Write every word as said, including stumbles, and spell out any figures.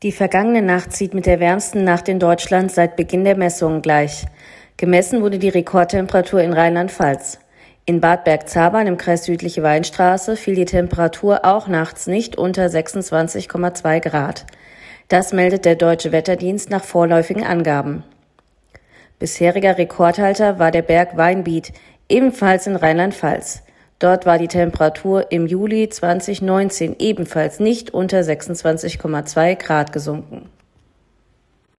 Die vergangene Nacht zieht mit der wärmsten Nacht in Deutschland seit Beginn der Messungen gleich. Gemessen wurde die Rekordtemperatur in Rheinland-Pfalz. In Bad Bergzabern im Kreis Südliche Weinstraße fiel die Temperatur auch nachts nicht unter sechsundzwanzig Komma zwei Grad. Das meldet der Deutsche Wetterdienst nach vorläufigen Angaben. Bisheriger Rekordhalter war der Berg Weinbiet, ebenfalls in Rheinland-Pfalz. Dort war die Temperatur im Juli zweitausendneunzehn ebenfalls nicht unter sechsundzwanzig Komma zwei Grad gesunken.